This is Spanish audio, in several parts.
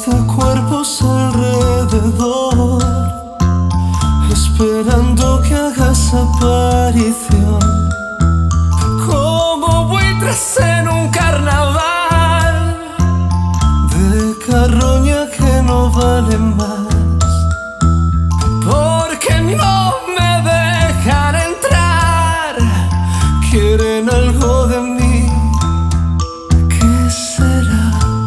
Miles de cuerpos alrededor, esperando que hagas aparición, como buitres en un carnaval de carroña que no vale más, porque no me dejan entrar. Quieren algo de mí, ¿qué será?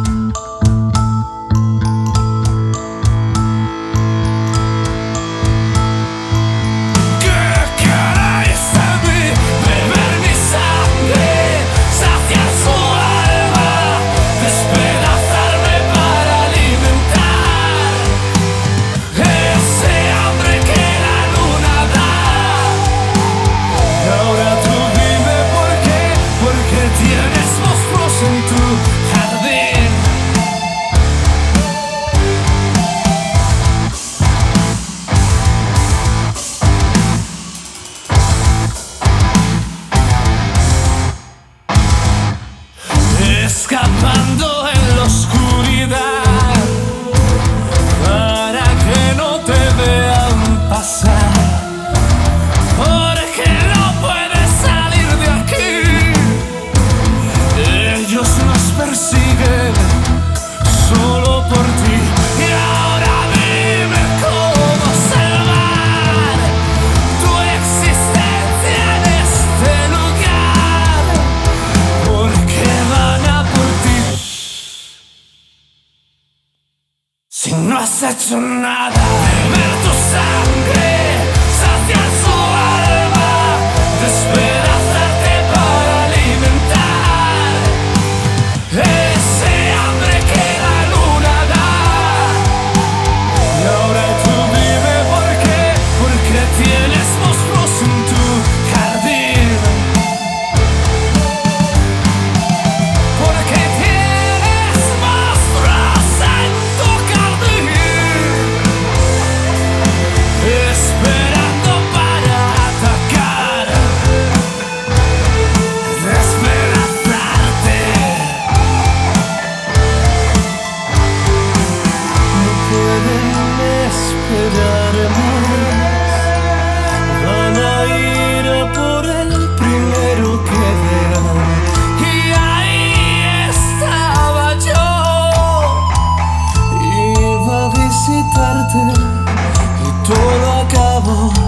Escapando en la oscuridad para que no te vean pasar, porque no puedes salir de aquí. Ellos nos persiguen solo por ti. Y ahora dime cómo salvar tu existencia en este lugar, porque van a si no has hecho nada. Beber tu sangre, saciar su alma, despedazarte para alimentar ese hambre que la luna da. Y ahora tú dime por qué, porque tienes monstruos en tu jardín, porque tienes monstruos en tu jardín, esperando para atacar, despedazarte. No pueden esperar más, van a ir a por el primero que vean. Y ahí estaba yo, iba a visitarte y todo acabó.